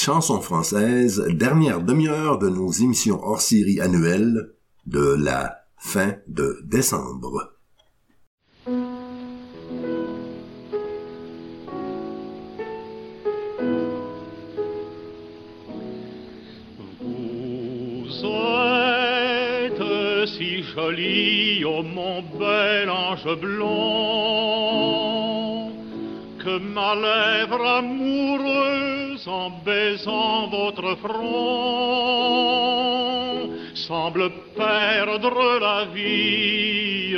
chansons françaises, dernière demi-heure de nos émissions hors série annuelles de la fin de décembre. Vous êtes si jolie, ô mon bel ange blond, que ma lèvre amoureuse, en baisant votre front, semble perdre la vie.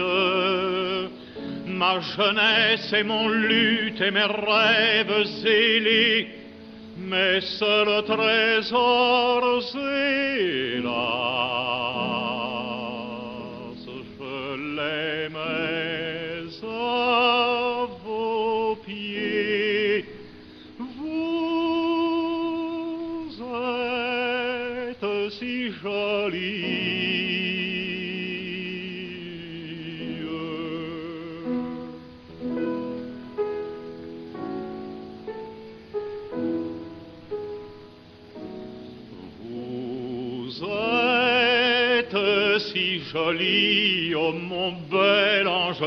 Ma jeunesse et mon lutte et mes rêves zélés, mes seuls trésors, hélas, je l'aimais à vos pieds. Vous êtes si jolie. Vous êtes si jolie, ô mon bel ange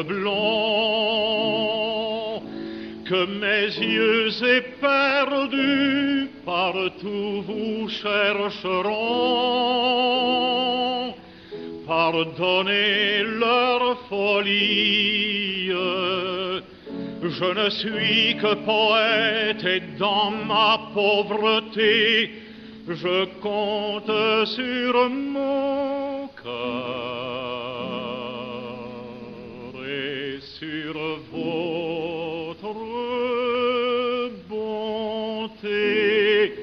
blond, que mes yeux éperdus partout vous chercheront. Pardonnez leur folie, je ne suis que poète et dans ma pauvreté, je compte sur mon cœur et sur votre bonté.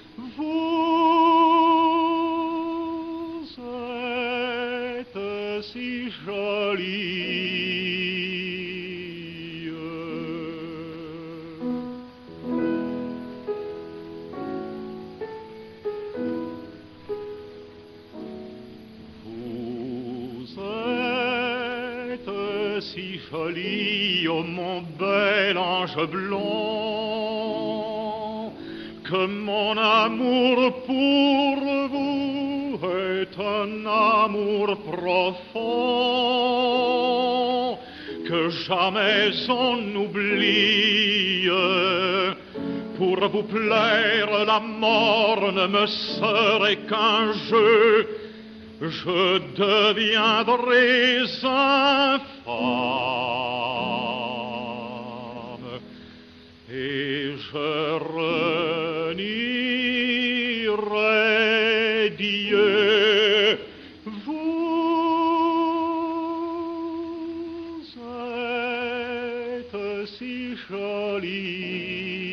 Vous êtes si jolie. Si jolie, ô mon bel ange blond, que mon amour pour vous est un amour profond, que jamais on oublie. Pour vous plaire, la mort ne me serait qu'un jeu. Je deviendrai infâme et je renierai Dieu. Vous êtes si jolie.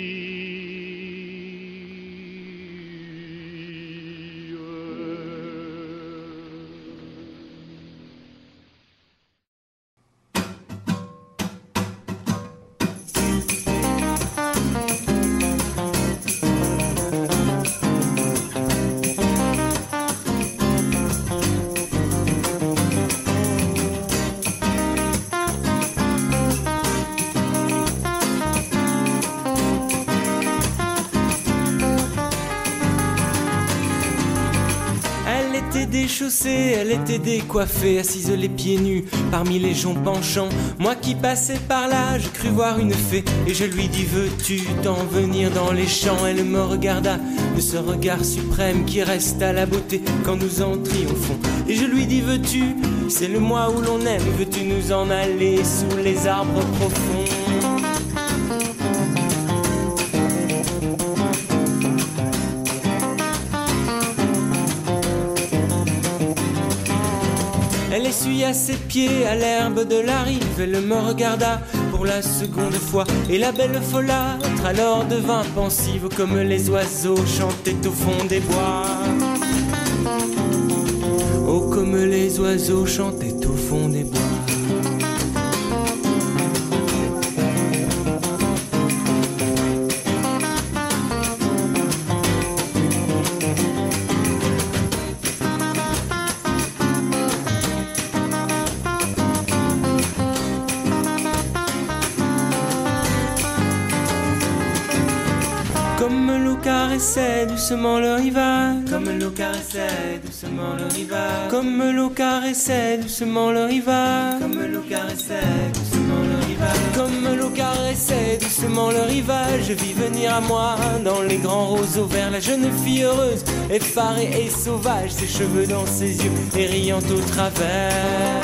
Déchaussée, elle était décoiffée, assise les pieds nus parmi les joncs penchants. Moi qui passais par là, je crus voir une fée et je lui dis: veux-tu t'en venir dans les champs? Elle me regarda de ce regard suprême qui reste à la beauté quand nous en triomphons. Et je lui dis: veux-tu, c'est le mois où l'on aime, veux-tu nous en aller sous les arbres profonds? Elle essuya ses pieds à l'herbe de la rive. Elle me regarda pour la seconde fois. Et la belle folâtre alors devint pensive, comme les oiseaux chantaient au fond des bois. Oh, comme les oiseaux chantaient au fond des bois. Comme l'eau caressait doucement le rivage. Comme l'eau caressait doucement le rivage. Comme l'eau caressait doucement le rivage. Comme l'eau caressait doucement le rivage. Comme l'eau caressait doucement le rivage. Je vis venir à moi dans les grands roseaux verts la jeune fille heureuse, effarée et sauvage, ses cheveux dans ses yeux et riant au travers.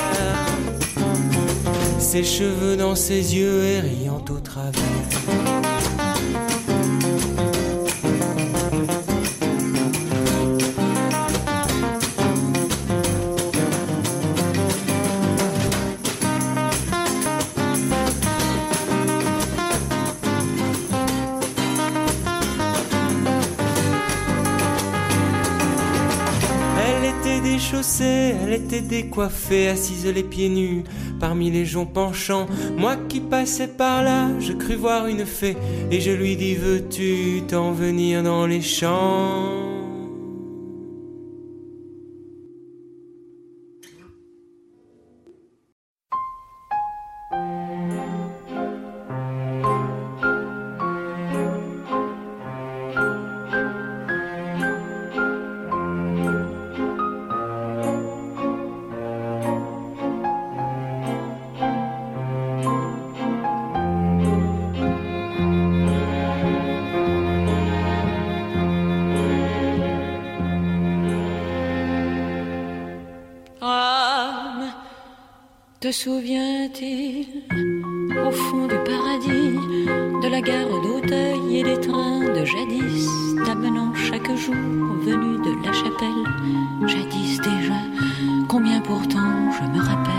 Ses cheveux dans ses yeux et riant au travers. Elle était décoiffée, assise les pieds nus, parmi les joncs penchants. Moi qui passais par là, je crus voir une fée, et je lui dis: veux-tu t'en venir dans les champs? Te souviens-t-il, au fond du paradis, de la gare d'Auteuil et des trains de jadis, t'amenant chaque jour venu de la chapelle, jadis déjà, combien pourtant je me rappelle.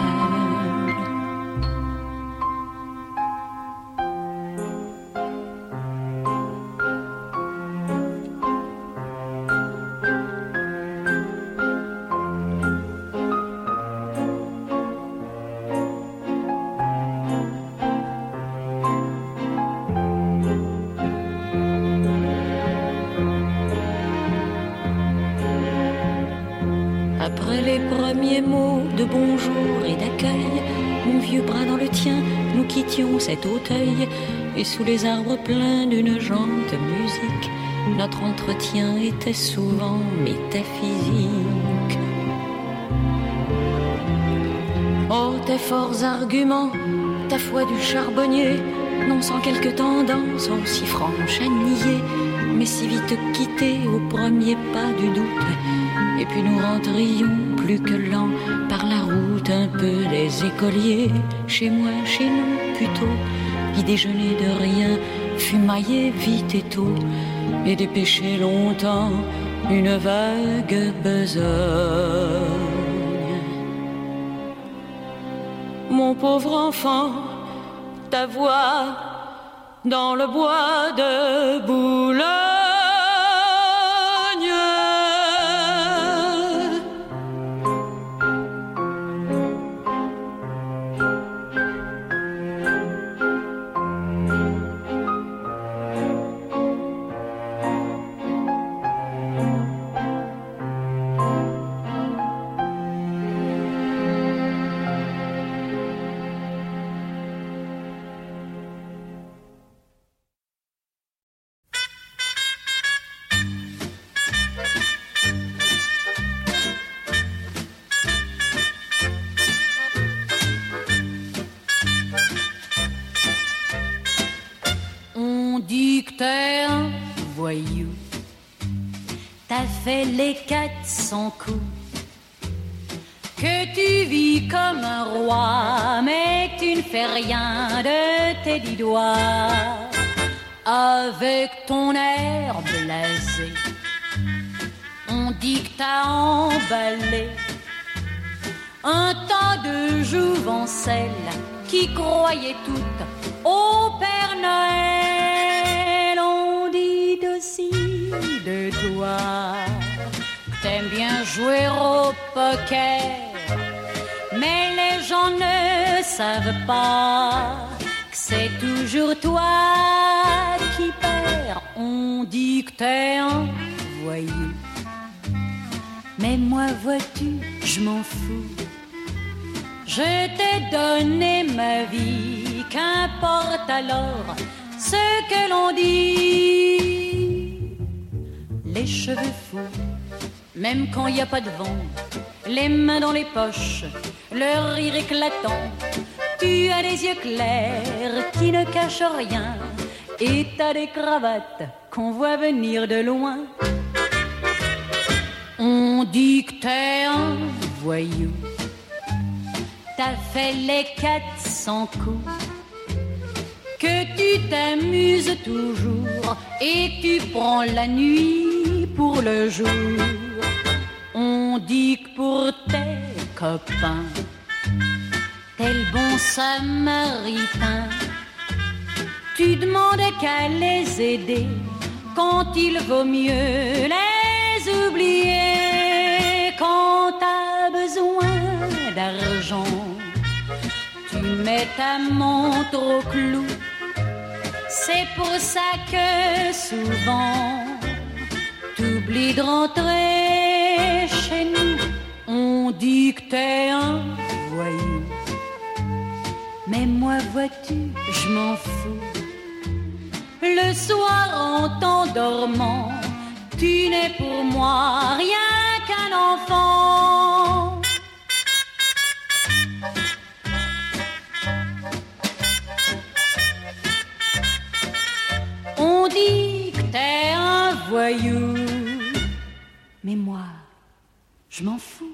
Après les premiers mots de bonjour et d'accueil, mon vieux bras dans le tien, nous quittions cet Auteuil, et sous les arbres pleins d'une jante musique, notre entretien était souvent métaphysique. Oh, tes forts arguments, ta foi du charbonnier, non sans quelque tendance aussi franche à nier, mais si vite quittés au premier pas du doute. Et puis nous rentrions plus que lents par la route un peu des écoliers. Chez moi, chez nous plutôt, y déjeuner de rien, fumailler vite et tôt, et dépêcher longtemps une vague besogne. Mon pauvre enfant, ta voix dans le bois de Boulogne. T'es un voyou, t'as fait les 400 coups, que tu vis comme un roi, mais tu ne fais rien de tes 10 doigts. Avec ton air blasé, on dit que t'as emballé un tas de jouvencelles qui croyaient toutes au Père Noël. On dit aussi de toi, t'aimes bien jouer au poker, mais les gens ne savent pas que c'est toujours toi qui perds. On dit que t'es un voyou, mais moi vois-tu, je m'en fous. Je t'ai donné ma vie, qu'importe alors ce que l'on dit. les cheveux fous, même quand il n'y a pas de vent, les mains dans les poches, le rire éclatant. Tu as des yeux clairs qui ne cachent rien, et t'as des cravates qu'on voit venir de loin. On dit que t'es un voyou, t'as fait les 400 coups, que tu t'amuses toujours et tu prends la nuit pour le jour. On dit que pour tes copains, t'es le bon samaritain. Tu demandes qu'à les aider quand il vaut mieux les oublier. Quand t'as besoin d'argent, tu mets ta montre au clou. C'est pour ça que souvent t'oublies de rentrer chez nous. On dit que t'es un voyou, mais moi vois-tu, je m'en fous. Le soir en t'endormant, tu n'es pour moi rien qu'un enfant. On dit que t'es un voyou, mais moi, je m'en fous.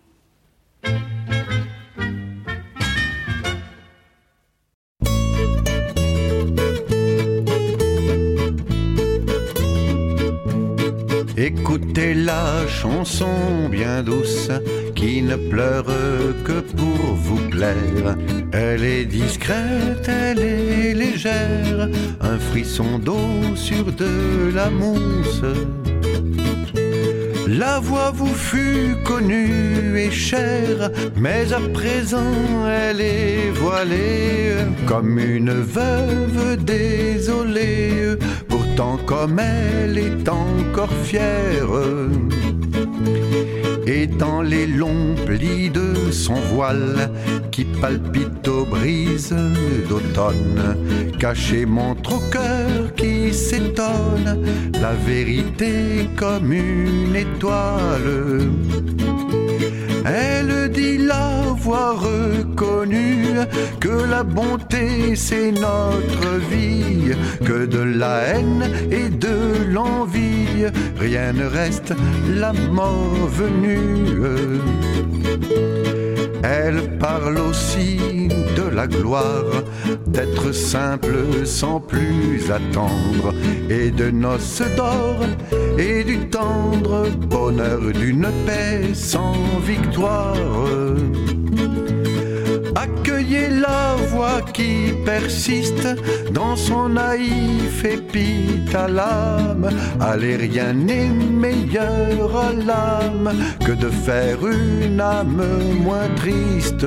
Écoutez la chanson bien douce qui ne pleure que pour vous plaire. Elle est discrète, elle est légère, un frisson d'eau sur de la mousse. La voix vous fut connue et chère, mais à présent elle est voilée comme une veuve désolée. Pourtant comme elle est encore fière, et dans les longs plis de son voile qui palpite aux brises d'automne, caché montre au cœur qui s'étonne la vérité comme une étoile. Elle dit l'avoir reconnue, que la bonté c'est notre vie, que de la haine et de l'envie, rien ne reste, la mort venue. Elle parle aussi de la gloire, d'être simple sans plus attendre, et de noces d'or et du tendre bonheur d'une paix sans victoire. Accueillez la voix qui persiste dans son naïf épithalame. Allez, rien n'est meilleur à l'âme que de faire une âme moins triste.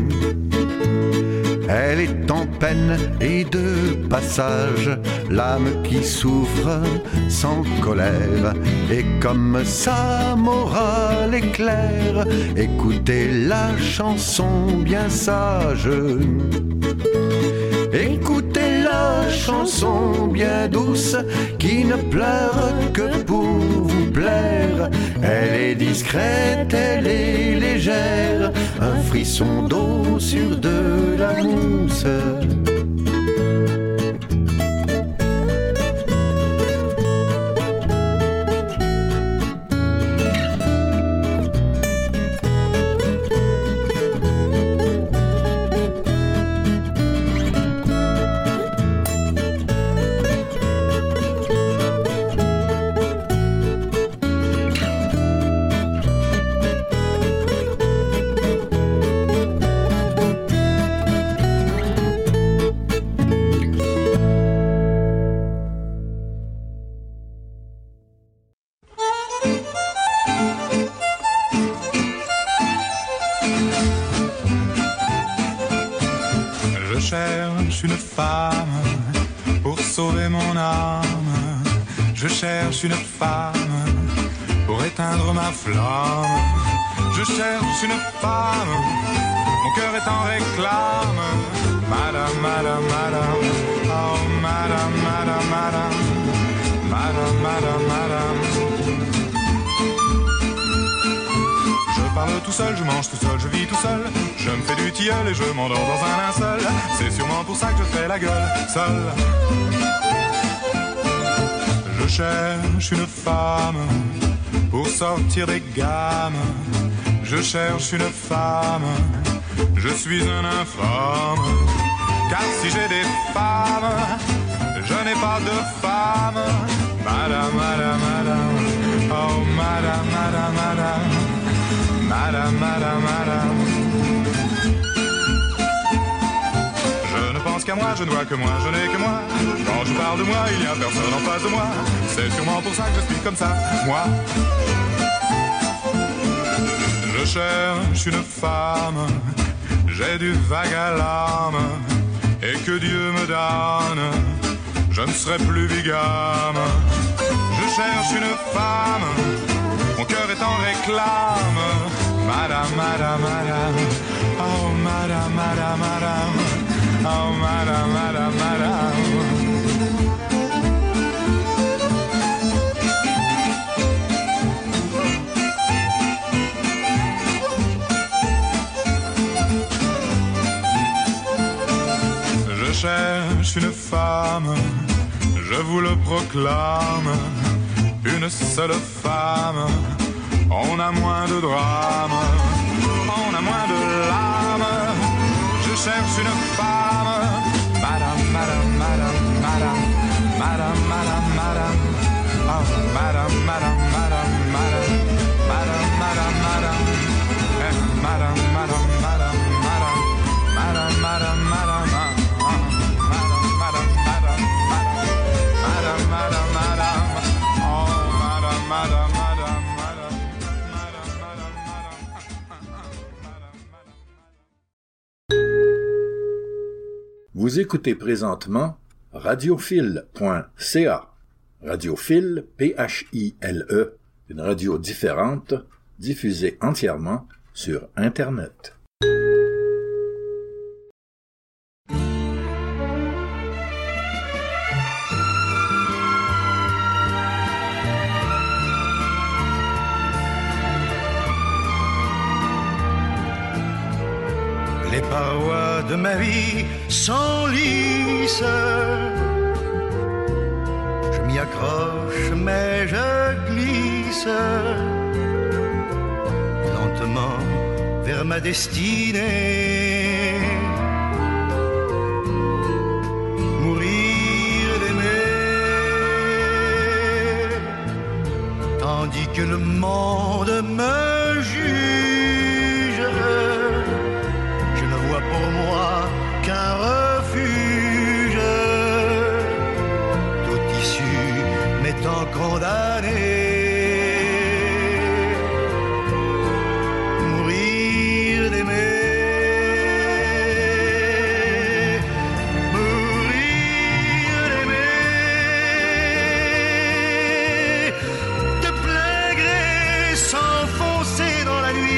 Elle est en peine et de passage, l'âme qui souffre sans colère. Et comme sa morale est claire, écoutez la chanson bien sage. Écoutez la chanson bien douce qui ne pleure que pour vous plaire. Elle est discrète, elle est légère, un frisson d'eau sur de la mousse. Une femme pour sauver mon âme. Je cherche une femme pour éteindre ma flamme. Je cherche une femme, mon cœur est en réclame. Madame, madame, madame, oh madame, madame, madame, madame, madame, madame. tout seul, je mange tout seul, je vis tout seul. Je me fais du tilleul et je m'endors dans un linceul. C'est sûrement pour ça que je fais la gueule seul. Je cherche une femme pour sortir des gammes. Je cherche une femme, je suis un infâme. Car si j'ai des femmes, je n'ai pas de femme. Madame, madame, madame, oh madame, madame, madame, madame, madame, madame. Je ne pense qu'à moi, je ne vois que moi, je n'ai que moi. Quand je parle de moi, il n'y a personne en face de moi. C'est sûrement pour ça que je suis comme ça, moi. Je cherche une femme, j'ai du vague à l'âme, et que Dieu me donne, je ne serai plus bigame. Je cherche une femme, mon cœur est en réclame. Madame, madame, madame, oh madame, madame, madame, oh madame, madame, madame. Je cherche une femme, je vous le proclame, une seule femme, on a moins de drame, on a moins de l'âme. Je cherche une femme, madame, madame, madame, madame, madame, madame, madame, oh madame, madame, madame, madame, madame, madame, madame, madame, madame, madame, madame, madame, madame, madame. Vous écoutez présentement radiophile.ca. Radiophile, P-H-I-L-E, une radio différente, diffusée entièrement sur Internet. Les parois de ma vie sont lisses. Je m'y accroche mais je glisse lentement vers ma destinée. Mourir d'aimer, tandis que le monde me juge. Pour moi qu'un refuge, toute issue m'étant condamné. Mourir d'aimer, mourir d'aimer, de plein gré s'enfoncer dans la nuit.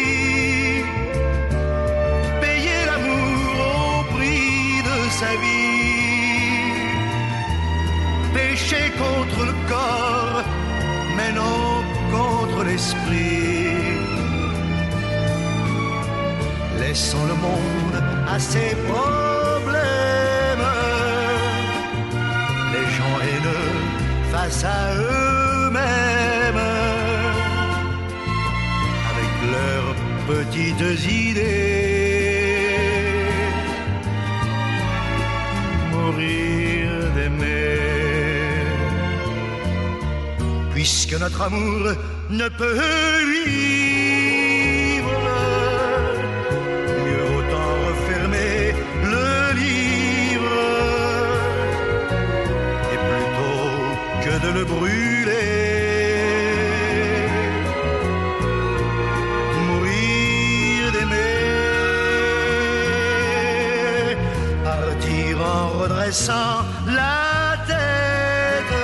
Sa vie, pécher contre le corps, mais non contre l'esprit. Laissons le monde à ses problèmes, les gens haineux face à eux-mêmes, avec leurs petites idées. Mourir d'aimer, puisque notre amour ne peut vivre, mieux autant refermer le livre, et plutôt que de le brûler. Redressant la tête,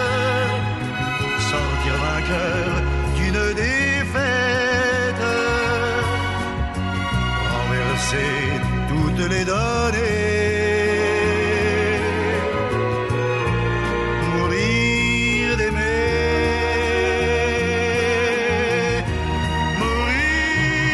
sortir vainqueur d'une défaite, renverser toutes les données. Mourir d'aimer, mourir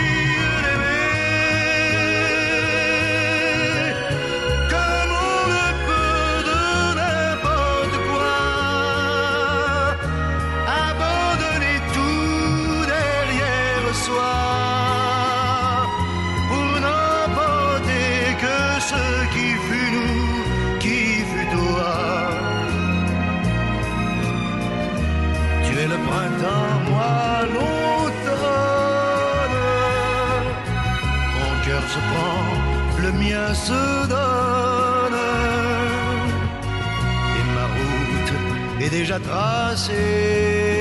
mais le printemps, moi, l'automne. Mon cœur se prend, le mien se donne, et ma route est déjà tracée.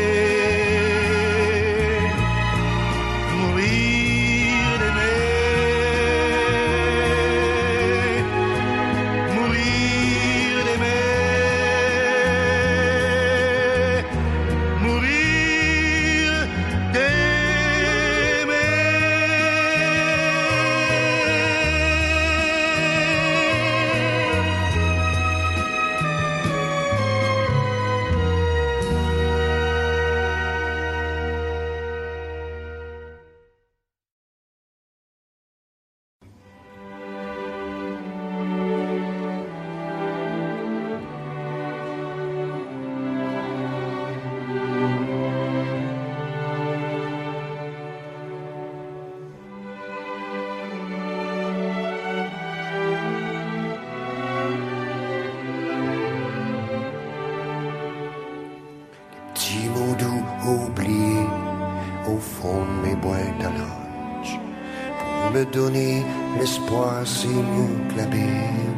Oublié au fond de mes boîtes à lunch pour me donner l'espoir, c'est mieux que la Bible.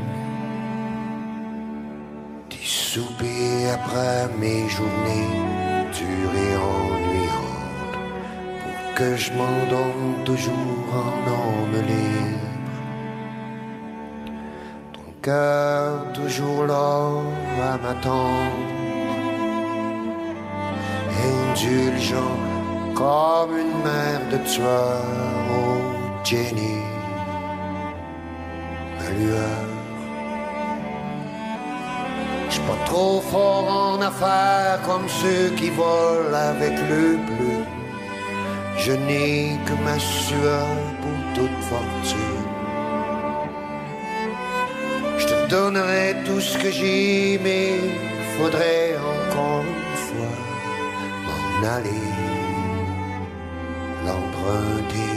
Des soupers après mes journées dures et ennuyantes pour que je m'endorme toujours en homme libre. Ton cœur toujours là à m'attendre, indulgent comme une mère de tueur. Oh Jenny, ma lueur. J'suis pas trop fort en affaires comme ceux qui volent avec le bleu. Je n'ai que ma sueur pour toute fortune. J'te donnerai tout ce que j'ai, mais faudrait encore une fois aller l'emprunter.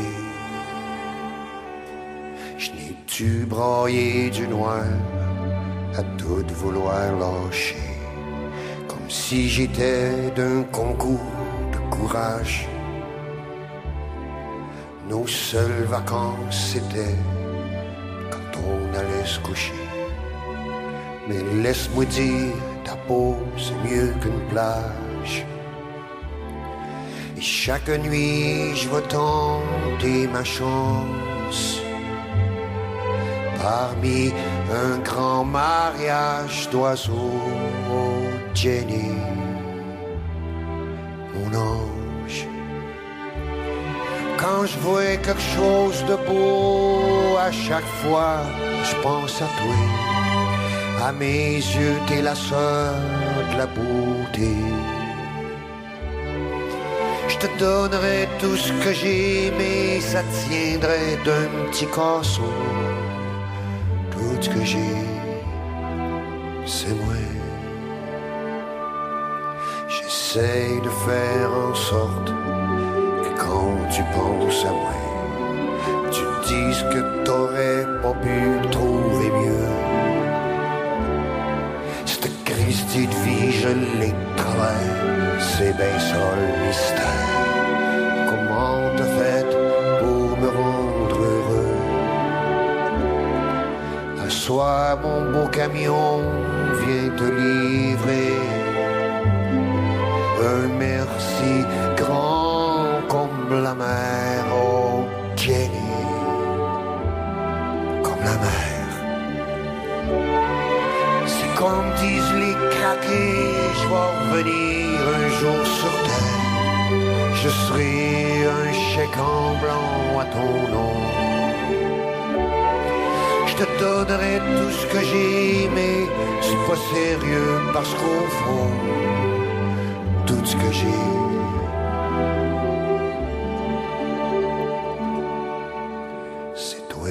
Je n'ai-tu braillé du noir à tout vouloir lâcher, comme si j'étais d'un concours de courage. Nos seules vacances c'était quand on allait se coucher. Mais laisse-moi dire, ta peau c'est mieux qu'une plage. Et chaque nuit, je vais tenter ma chance parmi un grand mariage d'oiseaux. Oh Jenny, mon ange. Quand je vois quelque chose de beau, à chaque fois, je pense à toi. À mes yeux, t'es la sœur de la beauté. Je te donnerai tout ce que j'ai, mais ça tiendrait d'un petit casseau. Tout ce que j'ai, c'est moi. J'essaie de faire en sorte que quand tu penses à moi, tu te dises que t'aurais pas pu trouver mieux. Cette Christie de vie, je l'ai travers, c'est bien ça le mystère. Comment t'as fait pour me rendre heureux? Un soir, mon beau camion vient te livrer un merci grand comme la mer. Oh Jenny, comme la mer. C'est comme disent les craqués, je vais revenir un jour sur terre. Je serai un chèque en blanc à ton nom. Je te donnerai tout ce que j'ai, mais c'est pas sérieux parce qu'au fond, tout ce que j'ai, c'est toi.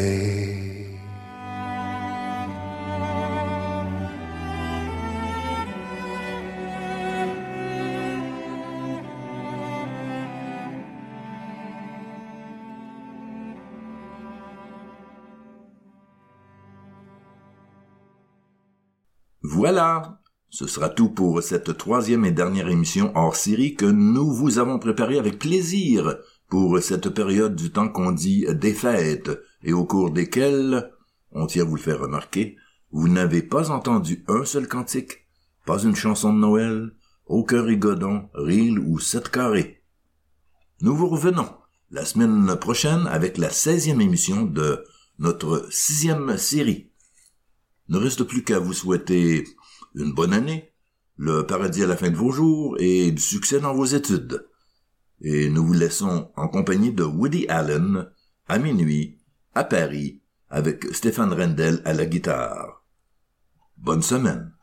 Voilà, Ce sera tout pour cette 3e et dernière émission hors série que nous vous avons préparée avec plaisir pour cette période du temps qu'on dit des fêtes et au cours desquelles, on tient à vous le faire remarquer, vous n'avez pas entendu un seul cantique, pas une chanson de Noël, aucun rigodon, reel ou 7 carrés. Nous vous revenons la semaine prochaine avec la 16e émission de notre 6e série. Ne reste plus qu'à vous souhaiter une bonne année, le paradis à la fin de vos jours et du succès dans vos études. Et nous vous laissons en compagnie de Woody Allen à minuit, à Paris, avec Stéphane Rendel à la guitare. Bonne semaine.